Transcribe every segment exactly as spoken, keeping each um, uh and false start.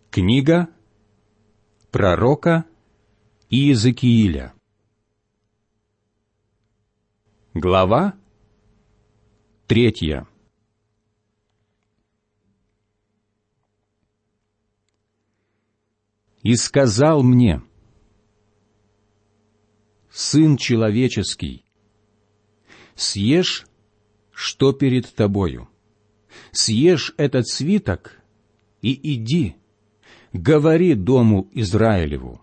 Книга пророка Иезекииля. Глава третья. «И сказал мне: Сын человеческий, съешь, что перед тобою, съешь этот свиток и иди, говори дому Израилеву.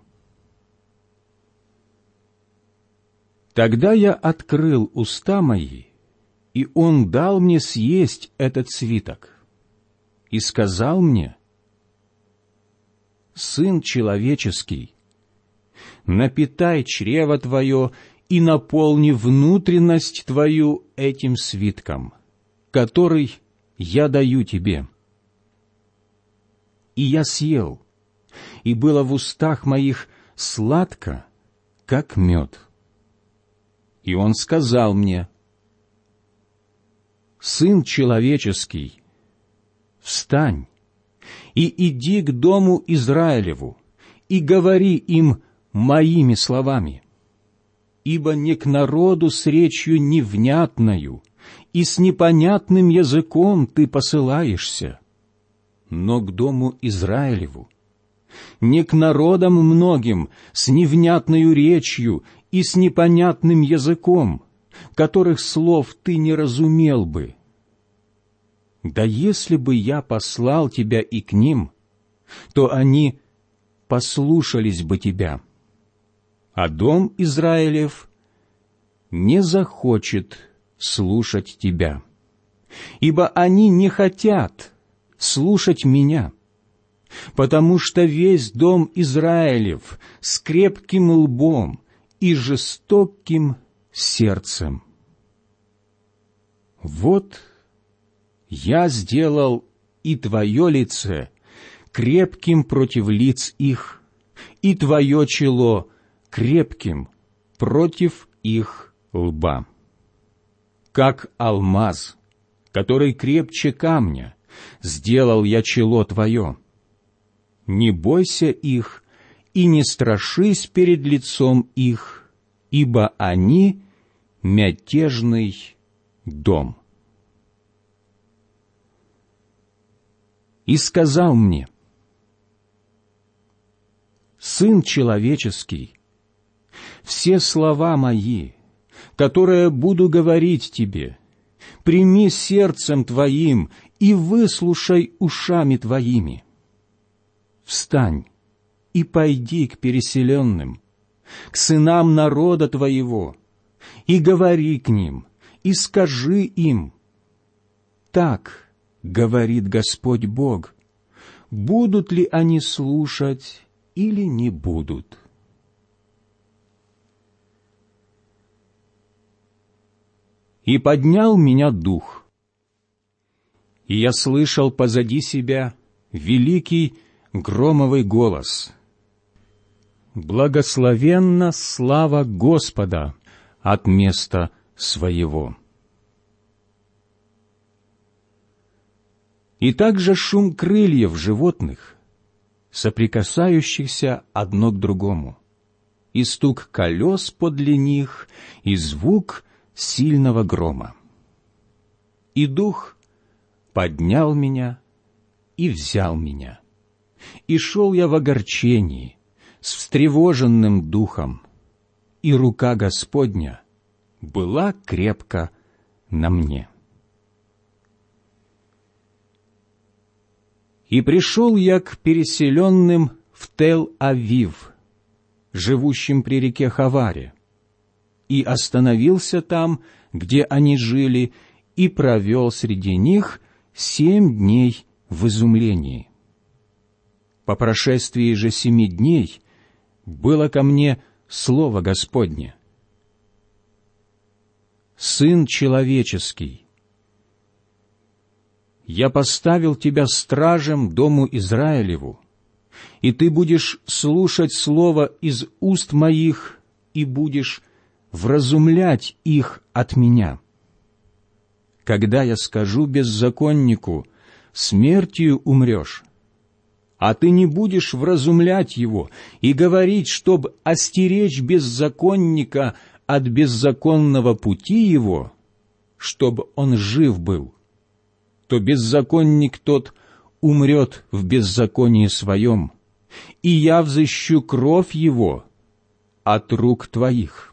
Тогда я открыл уста мои, и он дал мне съесть этот свиток, и сказал мне: Сын человеческий, напитай чрево твое и наполни внутренность твою этим свитком, который я даю тебе. И я съел, и было в устах моих сладко, как мед. И он сказал мне: Сын человеческий, встань и иди к дому Израилеву, и говори им моими словами, ибо не к народу с речью невнятною и с непонятным языком ты посылаешься, но к дому Израилеву, не к народам многим с невнятною речью и с непонятным языком, которых слов ты не разумел бы. Да если бы я послал тебя и к ним, то они послушались бы тебя, а дом Израилев не захочет слушать тебя, ибо они не хотят слушать меня, потому что весь дом Израилев с крепким лбом и жестоким сердцем. Вот я сделал и твое лице крепким против лиц их, и твое чело крепким против их лба. Как алмаз, который крепче камня, сделал я чело твое. Не бойся их и не страшись перед лицом их, ибо они мятежный дом. И сказал мне: Сын человеческий, все слова мои, которые буду говорить тебе, прими сердцем твоим и выслушай ушами твоими. Встань и пойди к переселенным, к сынам народа твоего, и говори к ним, и скажи им: так говорит Господь Бог, будут ли они слушать или не будут. И поднял меня дух, и я слышал позади себя великий громовый голос: «Благословенна слава Господа от места своего». И также шум крыльев животных, соприкасающихся одно к другому, и стук колес подле них, и звук сильного грома. И Дух поднял меня и взял меня, и шел я в огорчении, с встревоженным духом, и рука Господня была крепко на мне. И пришел я к переселенным в Тел-Авив, живущим при реке Хаваре, и остановился там, где они жили, и провел среди них семь дней в изумлении. По прошествии же семи дней было ко мне слово Господне: «Сын человеческий, я поставил тебя стражем дому Израилеву, и ты будешь слушать слово из уст моих и будешь вразумлять их от меня. Когда я скажу беззаконнику: смертью умрешь, а ты не будешь вразумлять его и говорить, чтоб остеречь беззаконника от беззаконного пути его, чтобы он жив был, то беззаконник тот умрет в беззаконии своем, и я взыщу кровь его от рук твоих.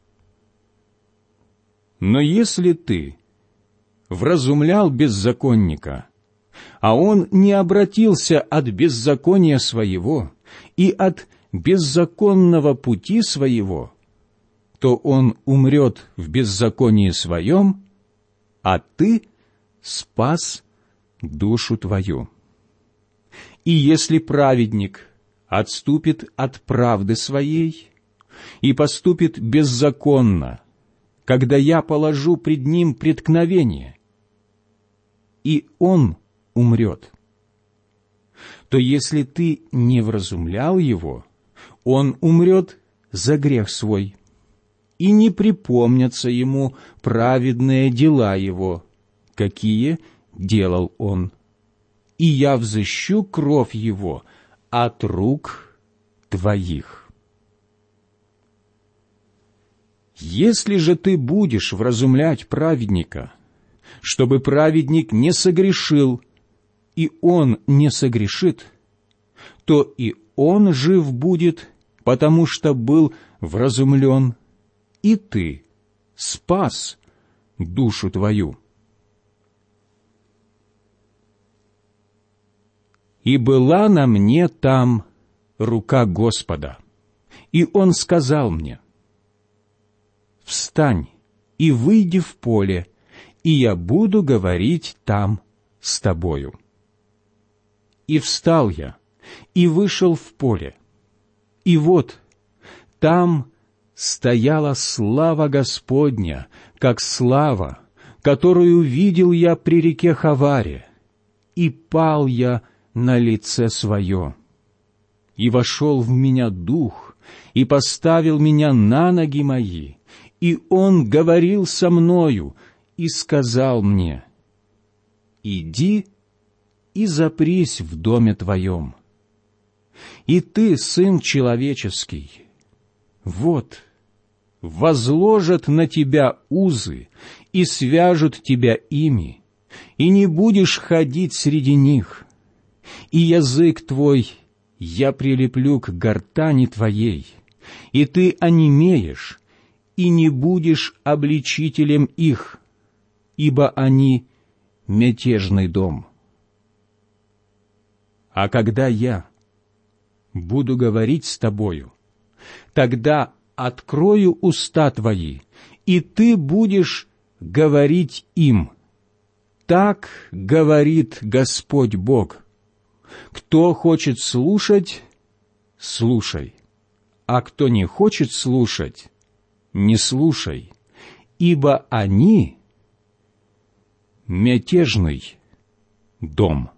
Но если ты вразумлял беззаконника, а он не обратился от беззакония своего и от беззаконного пути своего, то он умрет в беззаконии своем, а ты спас душу твою. И если праведник отступит от правды своей и поступит беззаконно, когда я положу пред ним преткновение, и он умрет, то если ты не вразумлял его, он умрет за грех свой, и не припомнятся ему праведные дела его, какие делал он, и я взыщу кровь его от рук твоих. Если же ты будешь вразумлять праведника, чтобы праведник не согрешил, и он не согрешит, то и он жив будет, потому что был вразумлен, и ты спас душу твою. И была на мне там рука Господа, и Он сказал мне: «Встань и выйди в поле, и я буду говорить там с тобою». И встал я, и вышел в поле, и вот там стояла слава Господня, как слава, которую видел я при реке Хаваре, и пал я на лице свое. И вошел в меня дух, и поставил меня на ноги мои, и Он говорил со мною, и сказал мне: «Иди и запрись в доме твоем. И ты, сын человеческий, вот, возложат на тебя узы и свяжут тебя ими, и не будешь ходить среди них, и язык твой я прилеплю к гортани твоей, и ты онемеешь, и не будешь обличителем их, ибо они мятежный дом. А когда я буду говорить с тобою, тогда открою уста твои, и ты будешь говорить им. Так говорит Господь Бог. Кто хочет слушать, слушай, а кто не хочет слушать, не слушай, ибо они мятежный дом».